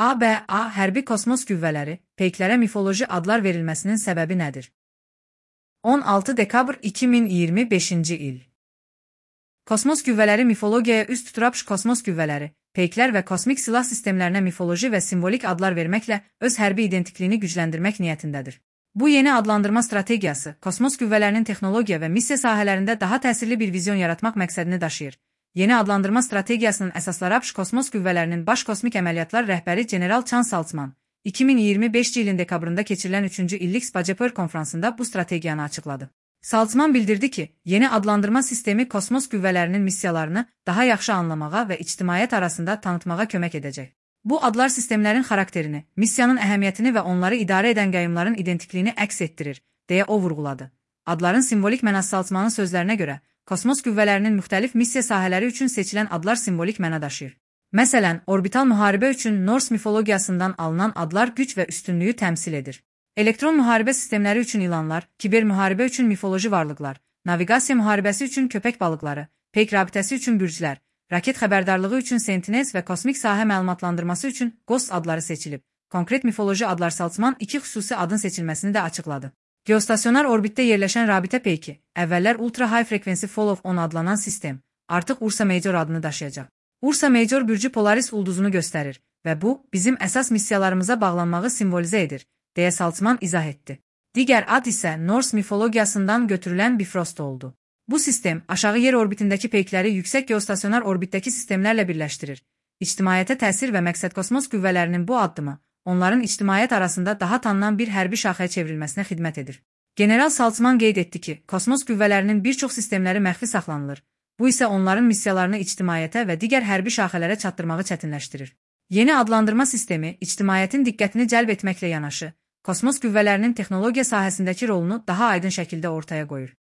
ABA hərbi kosmos qüvvələri, peyklərə mifoloji adlar verilməsinin səbəbi nədir? 16 dekabr 2025-ci il. Kosmos qüvvələri mifologiyaya üst tuturaq kosmos qüvvələri, peyklər və kosmik silah sistemlərinə mifoloji və simvolik adlar verməklə öz hərbi identikliyini gücləndirmək niyyətindədir. Bu yeni adlandırma strategiyası, kosmos qüvvələrinin texnologiya və missiya sahələrində daha təsirli bir vizyon yaratmaq məqsədini daşıyır. Yeni adlandırma strategiyasının əsasları ABŞ kosmos qüvvələrinin baş kosmik əməliyyatlar rəhbəri General Chan Saltzman, 2025 ilin dekabrında keçirilən 3-cü illik SPAJEPR konfransında bu strategiyanı açıqladı. Saltzman bildirdi ki, yeni adlandırma sistemi kosmos qüvvələrinin missiyalarını daha yaxşı anlamağa və ictimaiyyət arasında tanıtmağa kömək edəcək. Bu adlar sistemlərin xarakterini, missiyanın əhəmiyyətini və onları idarə edən qayyumların identikliyini əks etdirir, deyə o vurğuladı. Adların simvolik mənası Saltzmanın sözlərinə görə, kosmos qüvvələrinin müxtəlif missiya sahələri üçün seçilən adlar simvolik məna daşıyır. Məsələn, orbital müharibə üçün Norse mifologiyasından alınan adlar güc və üstünlüyü təmsil edir. Elektron müharibə sistemləri üçün ilanlar, kiber müharibə üçün mifoloji varlıqlar, naviqasiya müharibəsi üçün köpək balıqları, peyk rabitəsi üçün bürclər, raket xəbərdarlığı üçün Sentinels və kosmik sahə məlumatlandırması üçün Ghost adları seçilib. Konkret mifoloji adlar Saltzman iki xüsusi adın seçilməsini də açıqladı. Geostasionar orbitdə yerləşən rabitə peyki, əvvəllər Ultra High Frequency Fall of 10 adlanan sistem, artıq Ursa Major adını daşıyacaq. Ursa Major bürcü Polaris ulduzunu göstərir və bu, bizim əsas missiyalarımıza bağlanmağı simvolizə edir, deyə Saltzman izah etdi. Digər ad isə Norse mifologiyasından götürülən Bifrost oldu. Bu sistem, aşağı yer orbitindəki peykləri yüksək geostasionar orbitdəki sistemlərlə birləşdirir. İctimaiyyətə təsir və məqsəd kosmos qüvvələrinin bu addımı, onların ictimaiyyət arasında daha tanınan bir hərbi şaxaya çevrilməsinə xidmət edir. General Saltzman qeyd etdi ki, kosmos qüvvələrinin bir çox sistemləri məxfi saxlanılır. Bu isə onların missiyalarını ictimaiyyətə və digər hərbi şaxələrə çatdırmağı çətinləşdirir. Yeni adlandırma sistemi, ictimaiyyətin diqqətini cəlb etməklə yanaşı, kosmos qüvvələrinin texnologiya sahəsindəki rolunu daha aydın şəkildə ortaya qoyur.